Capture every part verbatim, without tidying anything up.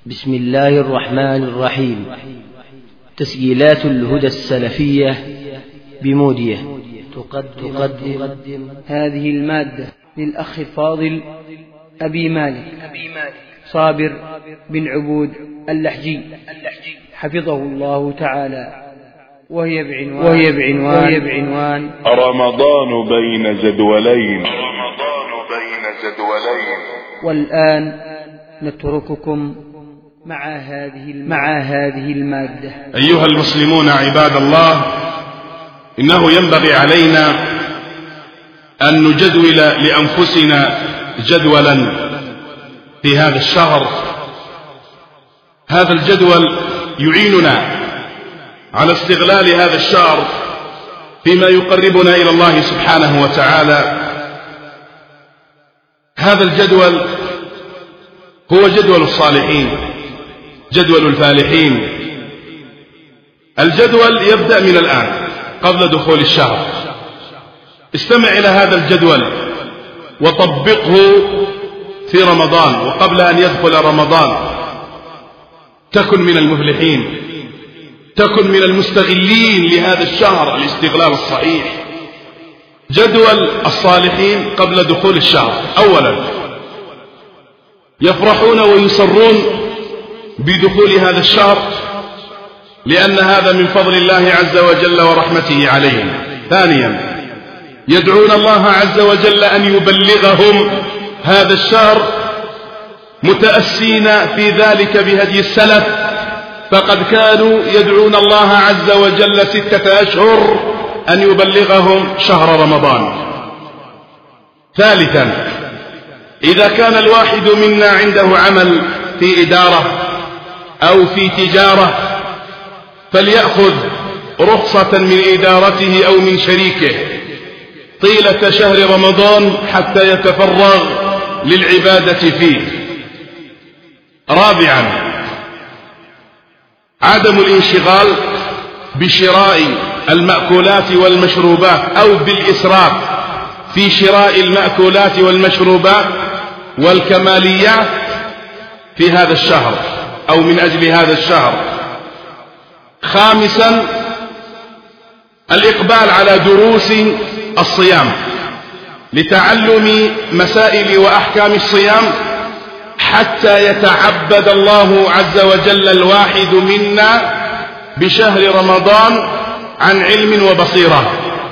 بسم الله الرحمن الرحيم. تسجيلات الهدى السلفية بمودية تقدم, تقدم هذه المادة للأخ الفاضل أبي مالك صابر بن عبود اللحجي حفظه الله تعالى، وهي بعنوان, وهي بعنوان, وهي بعنوان رمضان بين جدولين رمضان بين جدولين. والآن نترككم مع هذه مع هذه المادة. أيها المسلمون عباد الله، إنه ينبغي علينا أن نجدول لأنفسنا جدولا في هذا الشهر. هذا الجدول يعيننا على استغلال هذا الشهر فيما يقربنا إلى الله سبحانه وتعالى. هذا الجدول هو جدول الصالحين، جدول الفالحين. الجدول يبدأ من الآن قبل دخول الشهر. استمع إلى هذا الجدول وطبقه في رمضان وقبل أن يدخل رمضان. تكن من المفلحين، تكن من المستغلين لهذا الشهر الاستغلال الصحيح. جدول الصالحين قبل دخول الشهر: أولا، يفرحون ويسرون بدخول هذا الشهر لأن هذا من فضل الله عز وجل ورحمته عليهم. ثانيا، يدعون الله عز وجل أن يبلغهم هذا الشهر متأسين في ذلك بهدي السلف، فقد كانوا يدعون الله عز وجل ستة أشهر أن يبلغهم شهر رمضان. ثالثا، إذا كان الواحد منا عنده عمل في إدارة أو في تجارة فليأخذ رخصة من إدارته أو من شريكه طيلة شهر رمضان حتى يتفرغ للعبادة فيه. رابعا، عدم الانشغال بشراء المأكولات والمشروبات أو بالإسراف في شراء المأكولات والمشروبات والكماليات في هذا الشهر أو من أجل هذا الشهر. خامسا، الإقبال على دروس الصيام لتعلم مسائل وأحكام الصيام حتى يتعبد الله عز وجل الواحد منا بشهر رمضان عن علم وبصيرة.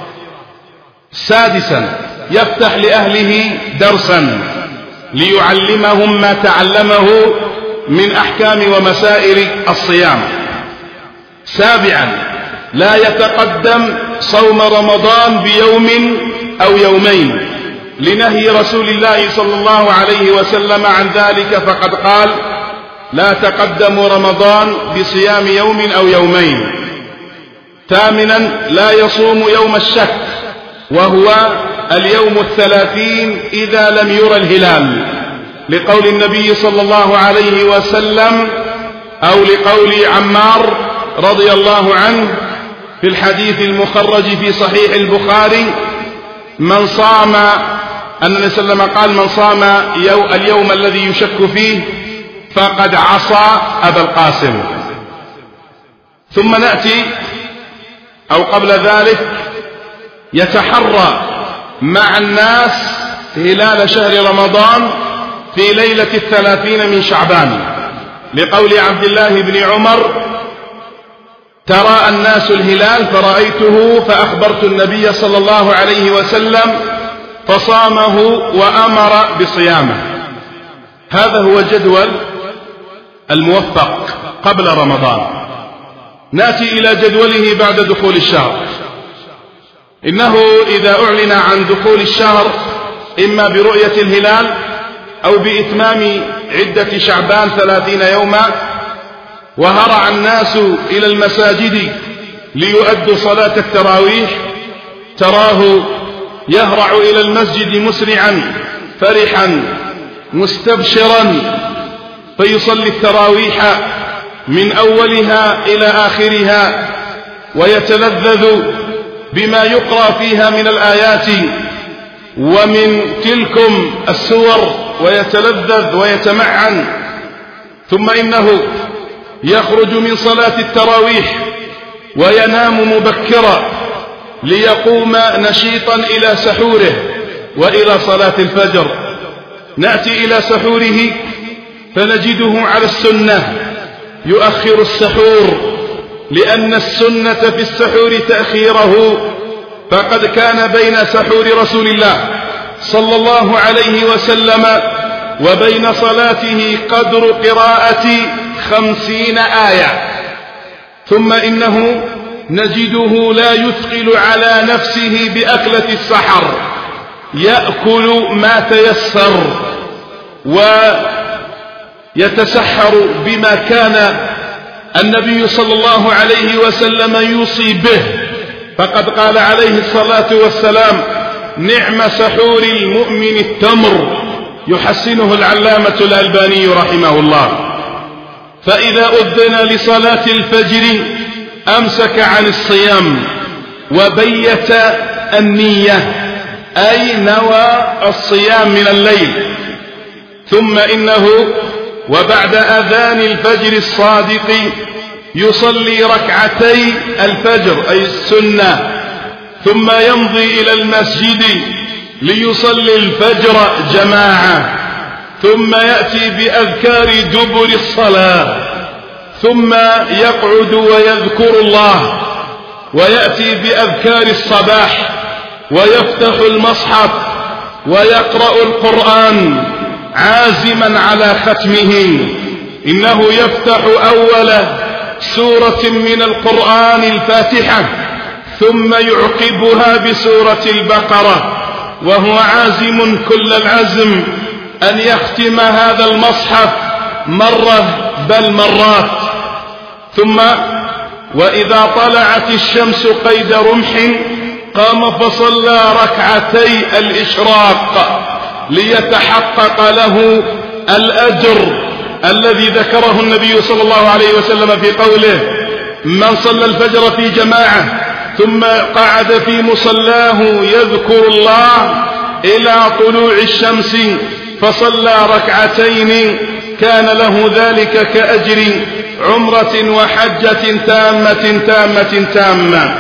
سادسا، يفتح لأهله درسا ليعلمهم ما تعلمه من أحكام ومسائل الصيام. سابعا، لا يتقدم صوم رمضان بيوم أو يومين لنهي رسول الله صلى الله عليه وسلم عن ذلك، فقد قال: لا تقدموا رمضان بصيام يوم أو يومين. ثامنا، لا يصوم يوم الشك وهو اليوم الثلاثين إذا لم يرى الهلال، لقول النبي صلى الله عليه وسلم أو لقول عمار رضي الله عنه في الحديث المخرج في صحيح البخاري: من صام أن النبي صلى الله عليه وسلم قال: من صام اليوم الذي يشك فيه فقد عصى أبا القاسم. ثم نأتي أو قبل ذلك يتحرى مع الناس هلال شهر رمضان في ليلة الثلاثين من شعبان، لقول عبد الله بن عمر: ترى الناس الهلال فرأيته فأخبرت النبي صلى الله عليه وسلم فصامه وأمر بصيامه. هذا هو جدول الموفق قبل رمضان. نأتي إلى جدوله بعد دخول الشهر. إنه إذا أعلن عن دخول الشهر إما برؤية الهلال أو بإتمام عدة شعبان ثلاثين يوما وهرع الناس إلى المساجد ليؤدوا صلاة التراويح، تراه يهرع إلى المسجد مسرعا فرحا مستبشرا فيصلي التراويح من أولها إلى آخرها ويتلذذ بما يقرأ فيها من الآيات ومن تلكم السور ويتلذذ ويتمعن ثم إنه يخرج من صلاة التراويح وينام مبكرا ليقوم نشيطا إلى سحوره وإلى صلاة الفجر. نأتي إلى سحوره فنجده على السنة يؤخر السحور، لأن السنة في السحور تأخيره، فقد كان بين سحور رسول الله صلى الله عليه وسلم وبين صلاته قدر قراءة خمسين آية. ثم إنه نجده لا يثقل على نفسه بأكلة السحر، يأكل ما تيسر ويتسحر بما كان النبي صلى الله عليه وسلم يوصي به، فقد قال عليه الصلاة والسلام: نعم سحور المؤمن التمر، يحسنه العلامة الألباني رحمه الله. فإذا أذن لصلاة الفجر أمسك عن الصيام وبيت النية، أي نوى الصيام من الليل. ثم إنه وبعد أذان الفجر الصادق يصلي ركعتي الفجر أي السنة، ثم يمضي إلى المسجد ليصلي الفجر جماعة، ثم يأتي بأذكار دبر الصلاة، ثم يقعد ويذكر الله، ويأتي بأذكار الصباح ويفتح المصحف ويقرأ القرآن عازما على ختمه. إنه يفتح أول سورة من القرآن الفاتحة، ثم يعقبها بسورة البقرة، وهو عازم كل العزم أن يختم هذا المصحف مرة بل مرات. ثم وإذا طلعت الشمس قيد رمح قام فصلى ركعتي الإشراق ليتحقق له الأجر الذي ذكره النبي صلى الله عليه وسلم في قوله: من صلى الفجر في جماعة ثم قعد في مصلاه يذكر الله إلى طلوع الشمس فصلى ركعتين كان له ذلك كأجر عمرة وحجة تامة تامة تامة.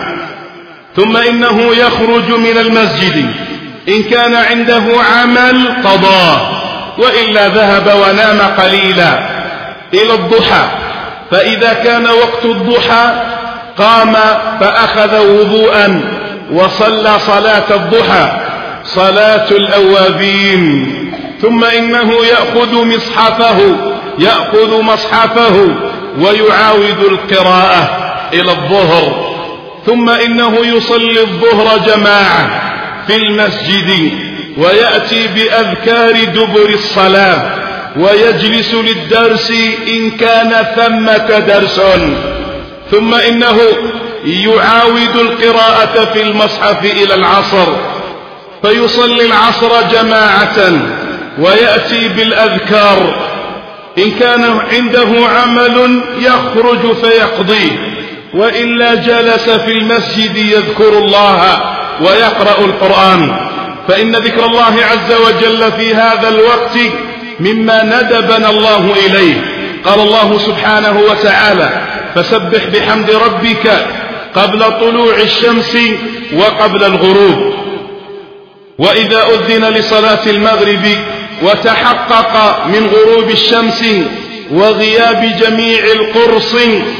ثم إنه يخرج من المسجد إن كان عنده عمل قضاه، وإلا ذهب ونام قليلا إلى الضحى. فإذا كان وقت الضحى قام فأخذ وضوءا وصلى صلاة الضحى صلاة الأوابين. ثم إنه يأخذ مصحفه يأخذ مصحفه ويعاود القراءة إلى الظهر. ثم إنه يصلي الظهر جماعة في المسجد ويأتي بأذكار دبر الصلاة ويجلس للدرس إن كان ثمة درس. ثم إنه يعاود القراءة في المصحف إلى العصر فيصلي العصر جماعة ويأتي بالأذكار. إن كان عنده عمل يخرج فيقضيه، وإلا جلس في المسجد يذكر الله ويقرأ القرآن، فإن ذكر الله عز وجل في هذا الوقت مما ندبنا الله إليه. قال الله سبحانه وتعالى: فسبح بحمد ربك قبل طلوع الشمس وقبل الغروب. وإذا أذن لصلاة المغرب وتحقق من غروب الشمس وغياب جميع القرص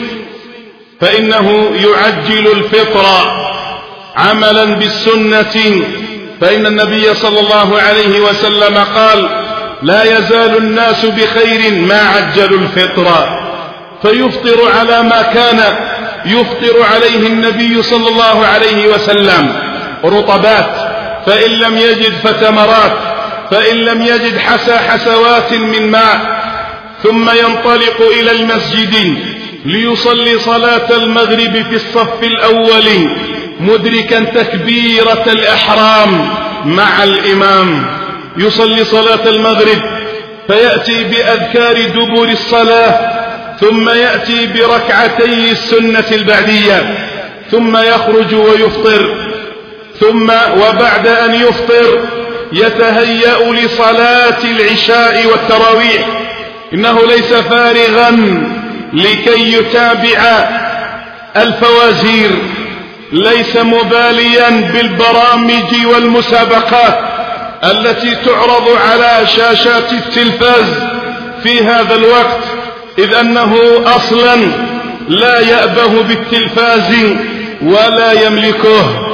فإنه يعجل الفطر عملا بالسنة، فإن النبي صلى الله عليه وسلم قال: لا يزال الناس بخير ما عجلوا الفطر، فيفطر على ما كان يفطر عليه النبي صلى الله عليه وسلم: رطبات، فإن لم يجد فتمرات، فإن لم يجد حسى حسوات من ماء. ثم ينطلق إلى المسجد ليصلي صلاة المغرب في الصف الأول مدركا تكبيرة الإحرام مع الإمام. يصلي صلاة المغرب فيأتي بأذكار دبر الصلاة، ثم يأتي بركعتي السنة البعدية، ثم يخرج ويفطر. ثم وبعد أن يفطر يتهيأ لصلاة العشاء والتراويح، إنه ليس فارغا لكي يتابع الفوازير، ليس مباليا بالبرامج والمسابقات التي تعرض على شاشات التلفاز في هذا الوقت، إذ أنه أصلا لا يأبه بالتلفاز ولا يملكه.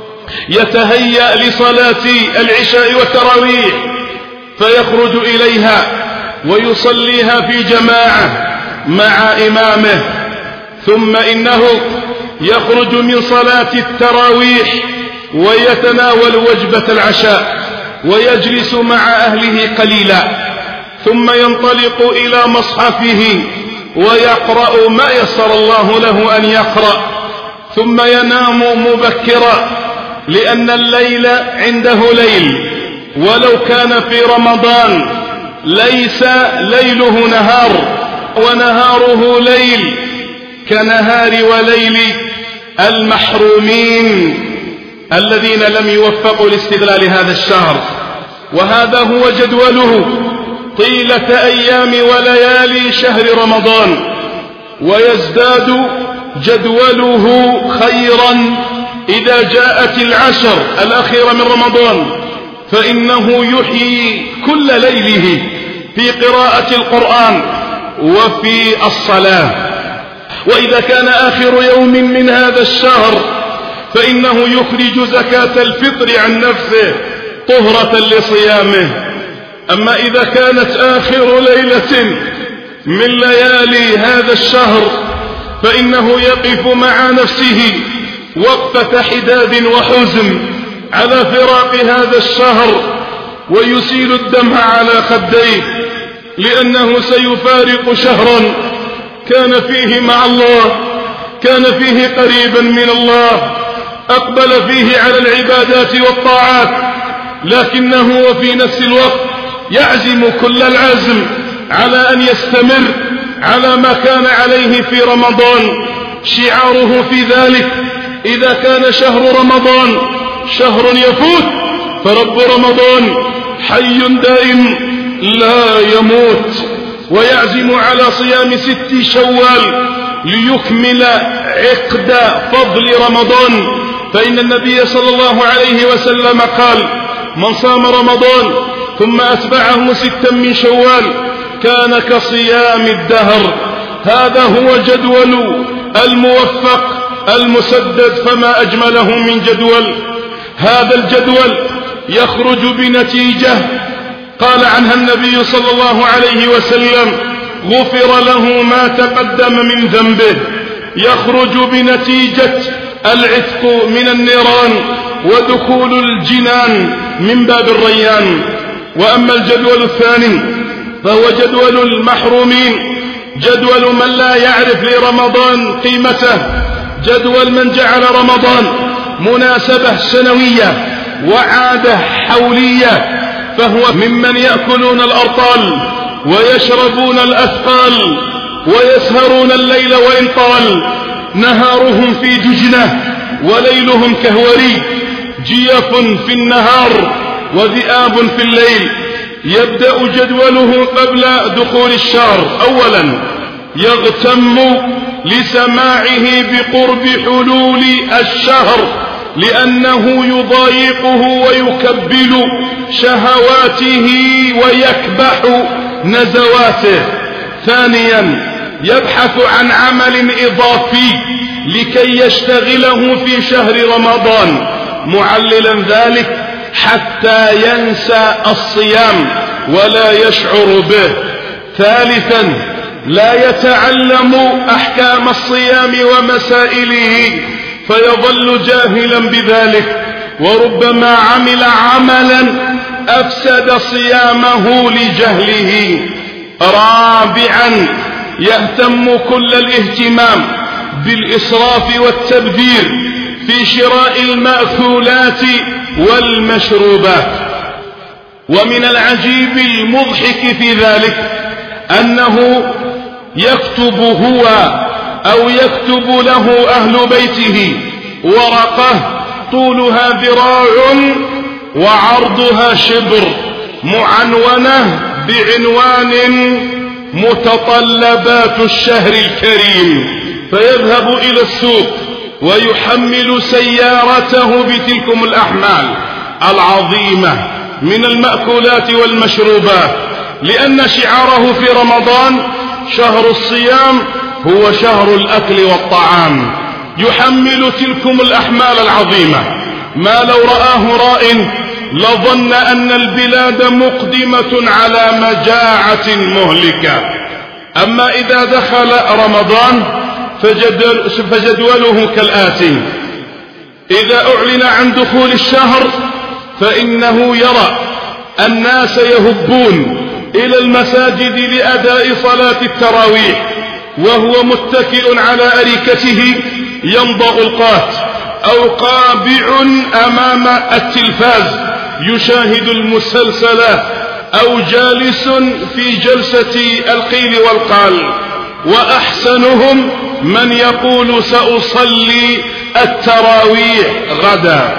يتهيأ لصلاة العشاء والتراويح فيخرج إليها ويصليها في جماعة مع إمامه، ثم إنه يخرج من صلاة التراويح ويتناول وجبة العشاء ويجلس مع أهله قليلا، ثم ينطلق إلى مصحفه ويقرأ ما يسر الله له أن يقرأ، ثم ينام مبكرا، لأن الليل عنده ليل، ولو كان في رمضان ليس ليله نهار ونهاره ليل كنهار وليل المحرومين الذين لم يوفقوا لاستغلال هذا الشهر. وهذا هو جدوله طيلة أيام وليالي شهر رمضان، ويزداد جدوله خيرا إذا جاءت العشر الأخيرة من رمضان، فإنه يحيي كل ليله في قراءة القرآن وفي الصلاة. وإذا كان آخر يوم من هذا الشهر فإنه يخرج زكاة الفطر عن نفسه طهرة لصيامه. أما إذا كانت آخر ليلة من ليالي هذا الشهر فإنه يقف مع نفسه وقفة حداد وحزن على فراق هذا الشهر، ويسيل الدمع على خديه، لأنه سيفارق شهرا كان فيه مع الله، كان فيه قريبا من الله، أقبل فيه على العبادات والطاعات، لكنه وفي نفس الوقت يعزم كل العزم على أن يستمر على ما كان عليه في رمضان. شعاره في ذلك إذا كان شهر رمضان شهر يفوت فرب رمضان حي دائم لا يموت، ويعزم على صيام ست شوال ليكمل عقد فضل رمضان، فإن النبي صلى الله عليه وسلم قال: من صام رمضان ثم أتبعه ستا من شوال كان كصيام الدهر. هذا هو جدول الموفق المسدد، فما أجمله من جدول. هذا الجدول يخرج بنتيجة قال عنها النبي صلى الله عليه وسلم: غفر له ما تقدم من ذنبه. يخرج بنتيجة العتق من النيران ودخول الجنان من باب الريان. وأما الجدول الثاني فهو جدول المحرومين، جدول من لا يعرف لرمضان قيمته، جدول من جعل رمضان مناسبة سنوية وعادة حولية، فهو ممن يأكلون الأرطال ويشربون الأثقال ويسهرون الليل وإن طال، نهارهم في دجنة وليلهم كهوري، جيف في النهار وذئاب في الليل. يبدأ جدوله قبل دخول الشهر. أولا يغتم لسماعه بقرب حلول الشهر، لأنه يضايقه ويكبل شهواته ويكبح نزواته. ثانيا يبحث عن عمل إضافي لكي يشتغله في شهر رمضان، معللا ذلك حتى ينسى الصيام ولا يشعر به. ثالثا لا يتعلم أحكام الصيام ومسائله فيظل جاهلا بذلك، وربما عمل عملا أفسد صيامه لجهله. رابعا يهتم كل الاهتمام بالإسراف والتبذير في شراء المأكولات والمشروبات. ومن العجيب المضحك في ذلك أنه يكتب هو أو يكتب له أهل بيته ورقة طولها ذراع وعرضها شبر، معنونة بعنوان متطلبات الشهر الكريم، فيذهب إلى السوق ويحمل سيارته بتلكم الأحمال العظيمة من المأكولات والمشروبات، لأن شعاره في رمضان شهر الصيام هو شهر الأكل والطعام. يحمل تلكم الأحمال العظيمة ما لو رآه راء لظن أن البلاد مقدمة على مجاعة مهلكة. أما إذا دخل رمضان فجدول فجدوله كالآتي: إذا أعلن عن دخول الشهر فإنه يرى الناس يهبون إلى المساجد لأداء صلاة التراويح، وهو متكئ على أريكته يمضغ القات أو قابع أمام التلفاز يشاهد المسلسلات، أو جالس في جلسة القيل والقال. وأحسنهم من يقول سأصلي التراويح غدا.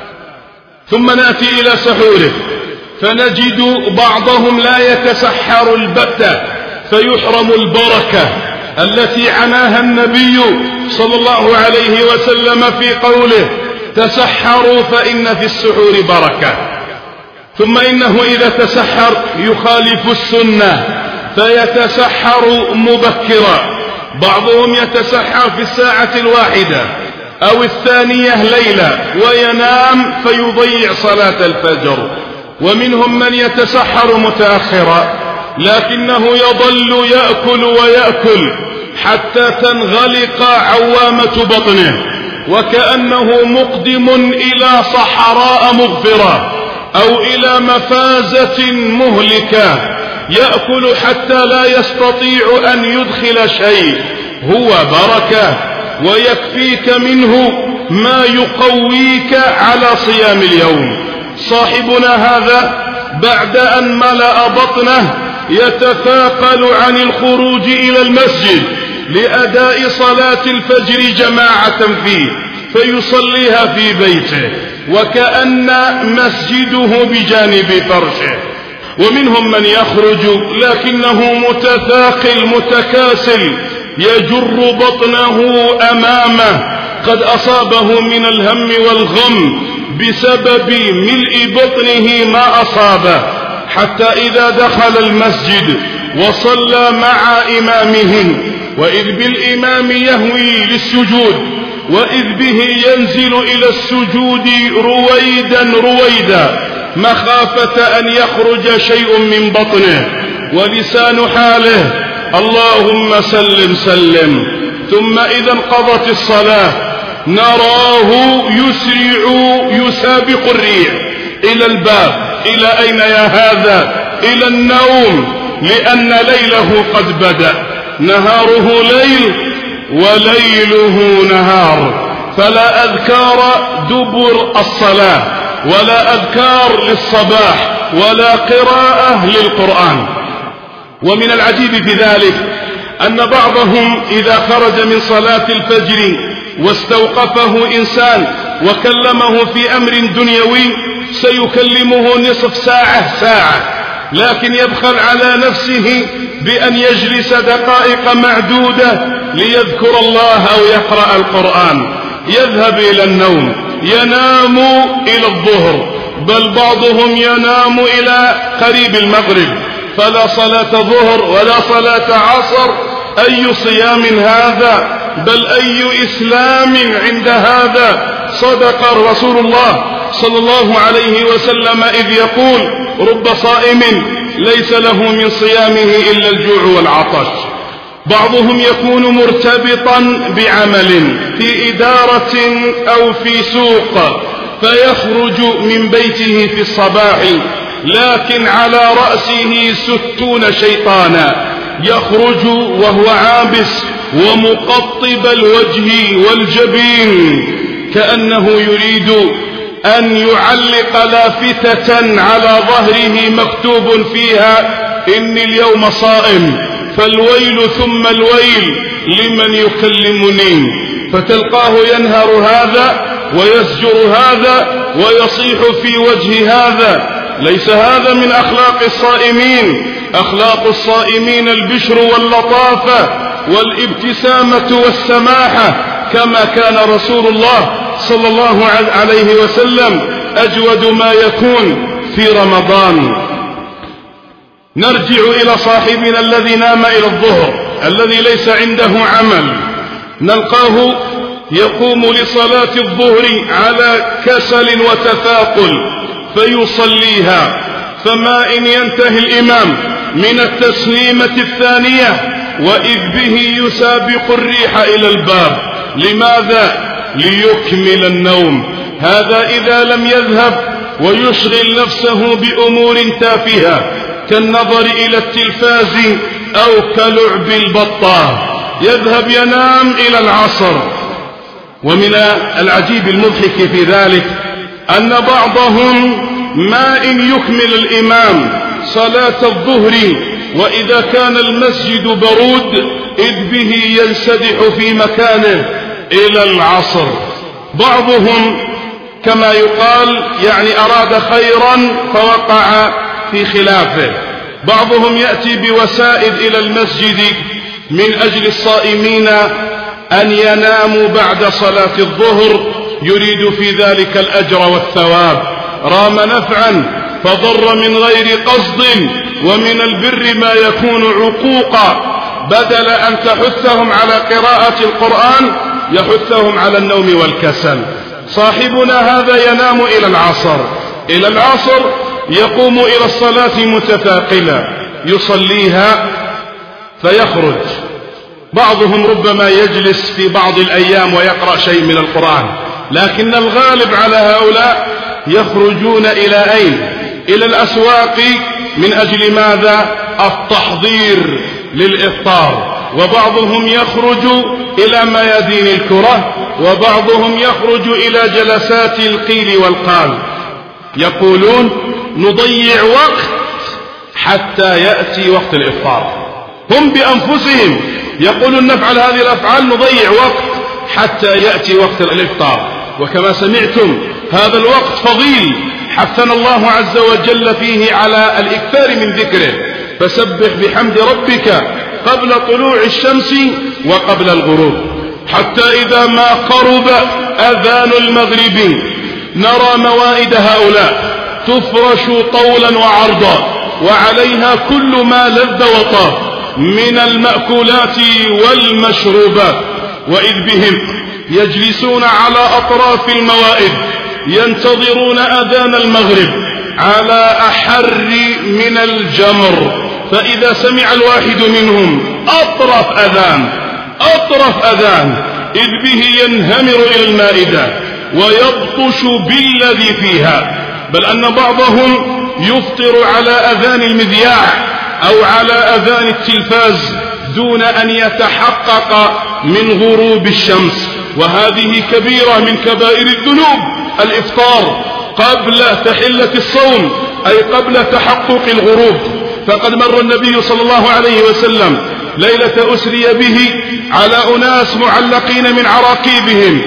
ثم نأتي إلى سحوره فنجد بعضهم لا يتسحر البتة فيحرم البركة التي عناها النبي صلى الله عليه وسلم في قوله: تسحروا فإن في السحور بركة. ثم إنه إذا تسحر يخالف السنة فيتسحر مبكرا، بعضهم يتسحر في الساعة الواحدة أو الثانية ليلة وينام فيضيع صلاة الفجر. ومنهم من يتسحر متأخرا لكنه يظل يأكل ويأكل حتى تنغلق عوامة بطنه وكأنه مقدم إلى صحراء مغفرة أو إلى مفازة مهلكة، يأكل حتى لا يستطيع أن يدخل شيء، هو بركة ويكفيك منه ما يقويك على صيام اليوم. صاحبنا هذا بعد أن ملأ بطنه يتثاقل عن الخروج إلى المسجد لأداء صلاة الفجر جماعة فيه فيصليها في بيته وكأن مسجده بجانب فرشه. ومنهم من يخرج لكنه متثاقل متكاسل يجر بطنه أمامه، قد أصابه من الهم والغم بسبب ملء بطنه ما أصابه، حتى إذا دخل المسجد وصلى مع إمامه وإذ بالإمام يهوي للسجود وإذ به ينزل إلى السجود رويدا رويدا مخافة أن يخرج شيء من بطنه، ولسان حاله: اللهم سلم سلم. ثم إذا انقضت الصلاة نراه يسرع يسابق الريح إلى الباب. إلى أين يا هذا؟ إلى النوم، لأن ليله قد بدأ. نهاره ليل وليله نهار، فلا أذكار دبر الصلاة ولا أذكار للصباح ولا قراءة للقرآن. ومن العجيب في ذلك أن بعضهم إذا خرج من صلاة الفجر واستوقفه إنسان وكلمه في أمر دنيوي سيكلمه نصف ساعة ساعة، لكن يبخل على نفسه بأن يجلس دقائق معدودة ليذكر الله أو يقرأ القرآن، يذهب إلى النوم، ينام إلى الظهر، بل بعضهم ينام إلى قريب المغرب، فلا صلاة ظهر ولا صلاة عصر. أي صيام هذا؟ بل أي إسلام عند هذا؟ صدق رسول الله صلى الله عليه وسلم إذ يقول: رب صائم ليس له من صيامه إلا الجوع والعطش. بعضهم يكون مرتبطا بعمل في إدارة أو في سوق فيخرج من بيته في الصباح لكن على رأسه ستون شيطانا، يخرج وهو عابس ومقطب الوجه والجبين كأنه يريد أن يعلق لافتة على ظهره مكتوب فيها: إني اليوم صائم، فالويل ثم الويل لمن يكلمني. فتلقاه ينهر هذا ويزجر هذا ويصيح في وجه هذا. ليس هذا من أخلاق الصائمين أخلاق الصائمين البشر واللطافة والابتسامة والسماحة، كما كان رسول الله صلى الله عليه وسلم أجود ما يكون في رمضان. نرجع إلى صاحبنا الذي نام إلى الظهر، الذي ليس عنده عمل، نلقاه يقوم لصلاة الظهر على كسل وتثاقل فيصليها، فما إن ينتهي الإمام من التسليمة الثانية وإذ به يسابق الريح إلى الباب. لماذا؟ ليكمل النوم. هذا إذا لم يذهب ويشغل نفسه بأمور تافهة كالنظر إلى التلفاز أو كلعب البطة، يذهب ينام إلى العصر. ومن العجيب المضحك في ذلك أن بعضهم ما إن يكمل الإمام صلاة الظهر وإذا كان المسجد برود إذ به ينسدح في مكانه إلى العصر. بعضهم كما يقال يعني أراد خيرا فوقع في خلافه. بعضهم يأتي بوسائد إلى المسجد من أجل الصائمين أن يناموا بعد صلاة الظهر، يريد في ذلك الأجر والثواب، رام نفعا فضر من غير قصد، ومن البر ما يكون عقوقا. بدل أن تحثهم على قراءة القرآن يحثهم على النوم والكسل. صاحبنا هذا ينام إلى العصر، إلى العصر يقوم إلى الصلاة متثاقلا يصليها فيخرج. بعضهم ربما يجلس في بعض الأيام ويقرأ شيء من القرآن، لكن الغالب على هؤلاء يخرجون إلى أين؟ إلى الأسواق. من أجل ماذا؟ التحضير للإفطار. وبعضهم يخرج إلى ميادين الكرة، وبعضهم يخرج إلى جلسات القيل والقال. يقولون نضيع وقت حتى يأتي وقت الإفطار. هم بأنفسهم يقولون نفعل هذه الأفعال، نضيع وقت حتى يأتي وقت الإفطار. وكما سمعتم هذا الوقت فضيل، حثنا الله عز وجل فيه على الإكثار من ذكره. فسبح بحمد ربك قبل طلوع الشمس وقبل الغروب، حتى إذا ما قرب أذان المغرب نرى موائد هؤلاء تفرش طولا وعرضا، وعليها كل ما لذ وطاب من المأكولات والمشروبات، وإذ بهم يجلسون على أطراف الموائد ينتظرون أذان المغرب على أحر من الجمر. فإذا سمع الواحد منهم أطرف أذان أطرف أذان إذ به ينهمر إلى المائدة ويبطش بالذي فيها. بل أن بعضهم يفطر على أذان المذياع أو على أذان التلفاز دون أن يتحقق من غروب الشمس، وهذه كبيرة من كبائر الذنوب. الإفطار قبل تحلة الصوم أي قبل تحقق الغروب. فقد مر النبي صلى الله عليه وسلم ليلة أسري به على أناس معلقين من عراقيبهم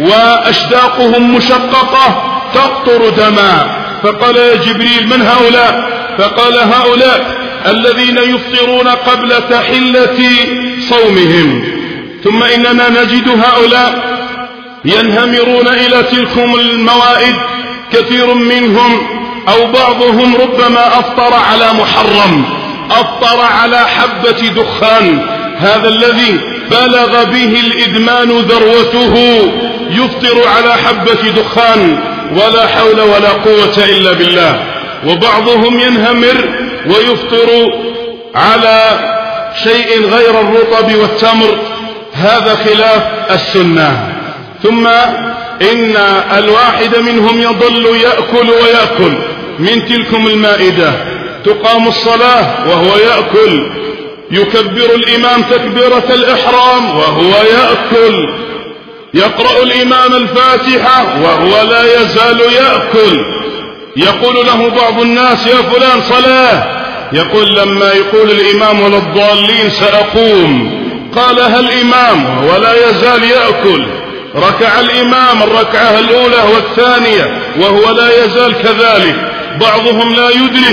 وأشداقهم مشققة تقطر دماء، فقال يا جبريل من هؤلاء؟ فقال هؤلاء الذين يفطرون قبل تحلة صومهم. ثم إننا نجد هؤلاء ينهمرون إلى تلكم الموائد، كثير منهم أو بعضهم ربما أفطر على محرم، أفطر على حبة دخان، هذا الذي بلغ به الإدمان ذروته يفطر على حبة دخان، ولا حول ولا قوة إلا بالله. وبعضهم ينهمر ويفطر على شيء غير الرطب والتمر، هذا خلاف السنة. ثم إن الواحد منهم يظل يأكل ويأكل من تلكم المائدة، تقام الصلاة وهو يأكل، يكبر الإمام تكبيرة الإحرام وهو يأكل، يقرأ الإمام الفاتحة وهو لا يزال يأكل. يقول له بعض الناس يا فلان صلاة، يقول لما يقول الإمام ولا الضالين سأقوم. قالها الإمام وهو لا يزال يأكل، ركع الإمام الركعة الأولى والثانية وهو لا يزال كذلك. بعضهم لا يدرك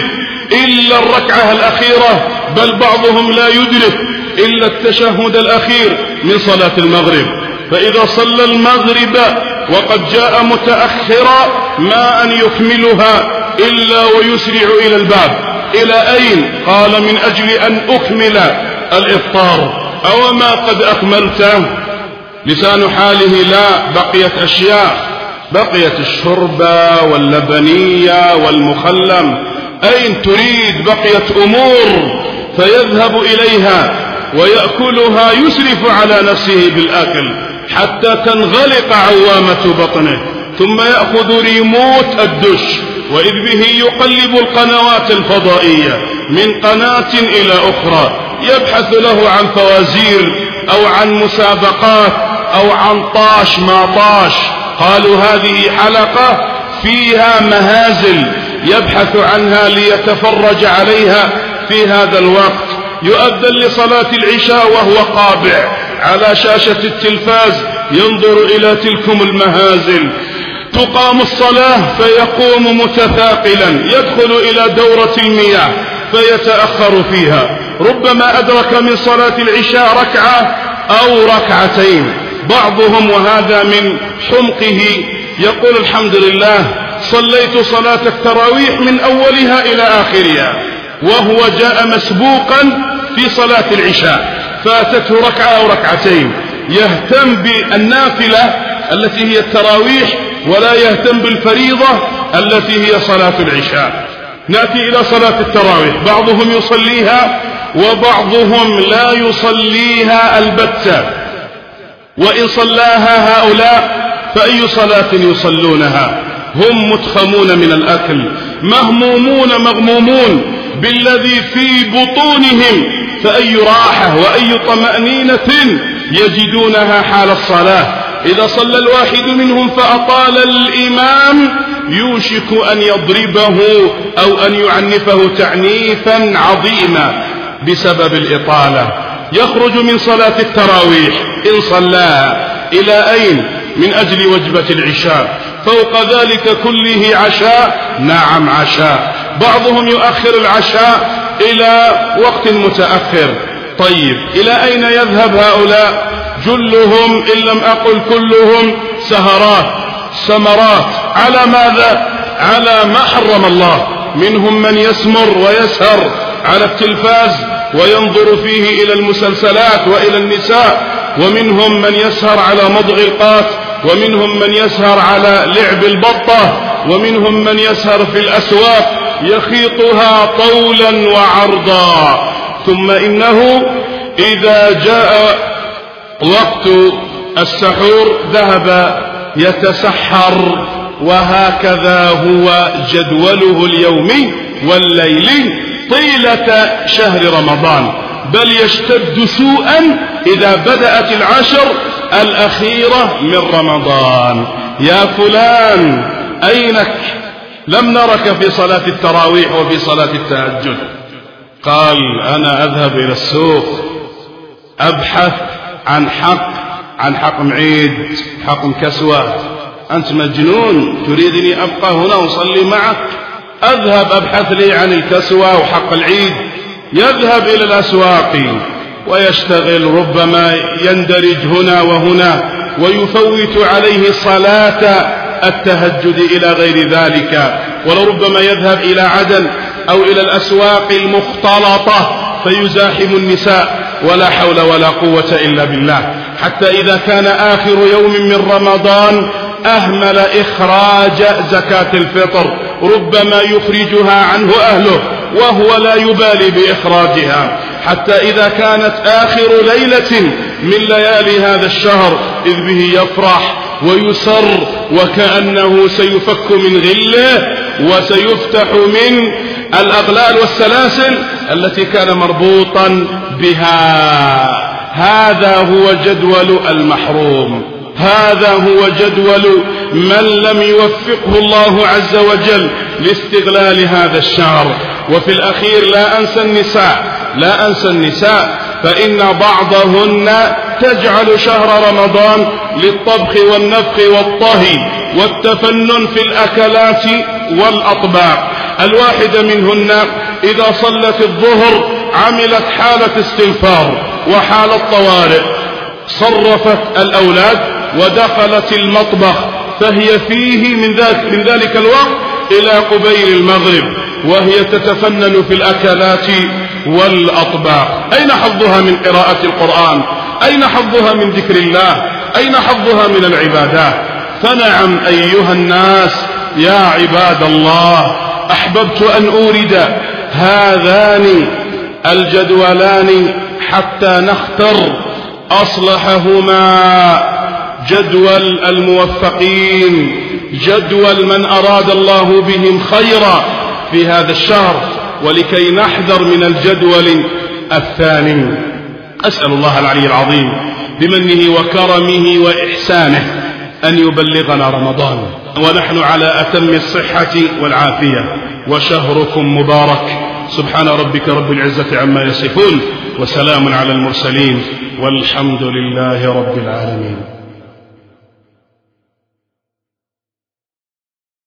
إلا الركعة الأخيرة، بل بعضهم لا يدرك إلا التشهد الأخير من صلاة المغرب. فإذا صلى المغرب وقد جاء متأخرا ما أن يكملها إلا ويسرع إلى الباب. إلى أين؟ قال من أجل أن أكمل الإفطار. أو ما قد أكملته؟ لسان حاله لا، بقيت أشياء، بقيت الشربة واللبنية والمخلم. أين تريد؟ بقيت أمور، فيذهب إليها ويأكلها، يسرف على نفسه بالأكل حتى تنغلق عوامة بطنه، ثم يأخذ ريموت الدش وإذ به يقلب القنوات الفضائية من قناة إلى أخرى، يبحث له عن فوازير أو عن مسابقات أو عن طاش ما طاش. قالوا هذه حلقة فيها مهازل يبحث عنها ليتفرج عليها في هذا الوقت. يؤذن لصلاة العشاء وهو قابع على شاشة التلفاز ينظر إلى تلكم المهازل. تقام الصلاة فيقوم متثاقلا، يدخل إلى دورة المياه فيتأخر فيها، ربما أدرك من صلاة العشاء ركعة أو ركعتين. بعضهم وهذا من حمقه يقول الحمد لله صليت صلاة التراويح من أولها إلى آخرها، وهو جاء مسبوقا في صلاة العشاء فاتته ركعة أو ركعتين. يهتم بالنافلة التي هي التراويح ولا يهتم بالفريضة التي هي صلاة العشاء. نأتي إلى صلاة التراويح، بعضهم يصليها وبعضهم لا يصليها البتة، وإن صلاها هؤلاء فأي صلاة يصلونها؟ هم متخمون من الأكل، مهمومون مغمومون بالذي في بطونهم، فأي راحة وأي طمأنينة يجدونها حال الصلاة. إذا صلى الواحد منهم فأطال الإمام يوشك أن يضربه أو أن يعنفه تعنيفا عظيما بسبب الإطالة. يخرج من صلاة التراويح إن صلاها إلى أين؟ من أجل وجبة العشاء. فوق ذلك كله عشاء؟ نعم عشاء. بعضهم يؤخر العشاء إلى وقت متأخر. طيب إلى أين يذهب هؤلاء؟ جلهم إن لم أقل كلهم سهرات سمرات. على ماذا؟ على ما حرم الله. منهم من يسمر ويسهر على التلفاز وينظر فيه إلى المسلسلات وإلى النساء، ومنهم من يسهر على مضغ القات، ومنهم من يسهر على لعب البطة، ومنهم من يسهر في الأسواق يخيطها طولا وعرضا. ثم إنه إذا جاء وقت السحور ذهب يتسحر، وهكذا هو جدوله اليومي والليلي طيلة شهر رمضان، بل يشتد سوءا إذا بدأت العشر الأخيرة من رمضان. يا فلان أينك؟ لم نرك في صلاة التراويح وفي صلاة التهجد. قال أنا أذهب إلى السوق أبحث عن حق، عن حقم عيد، حقم كسوة. أنت مجنون؟ تريدني أبقى هنا وصلي معك؟ أذهب أبحث لي عن الكسوة وحق العيد. يذهب إلى الأسواق ويشتغل، ربما يندرج هنا وهنا ويفوت عليه صلاة التهجد إلى غير ذلك. ولربما يذهب إلى عدن أو إلى الأسواق المختلطة فيزاحم النساء، ولا حول ولا قوة إلا بالله. حتى إذا كان آخر يوم من رمضان أهمل إخراج زكاة الفطر، ربما يخرجها عنه أهله وهو لا يبالي بإخراجها. حتى إذا كانت آخر ليلة من ليالي هذا الشهر إذ به يفرح ويسر وكأنه سيفك من غله وسيفتح من الأغلال والسلاسل التي كان مربوطا بها. هذا هو جدول المحروم، هذا هو جدول من لم يوفقه الله عز وجل لاستغلال هذا الشهر. وفي الأخير لا أنسى النساء، لا أنسى النساء، فإن بعضهن تجعل شهر رمضان للطبخ والنفخ والطهي والتفنن في الأكلات والأطباق. الواحدة منهن إذا صلت الظهر عملت حالة استنفار وحالة طوارئ، صرفت الأولاد ودخلت المطبخ، فهي فيه من ذلك, من ذلك الوقت إلى قبيل المغرب وهي تتفنن في الأكلات والأطباق. أين حظها من قراءة القرآن؟ أين حظها من ذكر الله؟ أين حظها من العبادات؟ فنعم أيها الناس يا عباد الله، أحببت أن أورد هذان الجدولان حتى نختر أصلحهما جدول الموفقين، جدول من أراد الله بهم خيرا في هذا الشهر، ولكي نحذر من الجدول الثاني. أسأل الله العلي العظيم بمنه وكرمه وإحسانه أن يبلغنا رمضان ونحن على أتم الصحة والعافية، وشهركم مبارك. سبحان ربك رب العزة عما يصفون، وسلام على المرسلين، والحمد لله رب العالمين.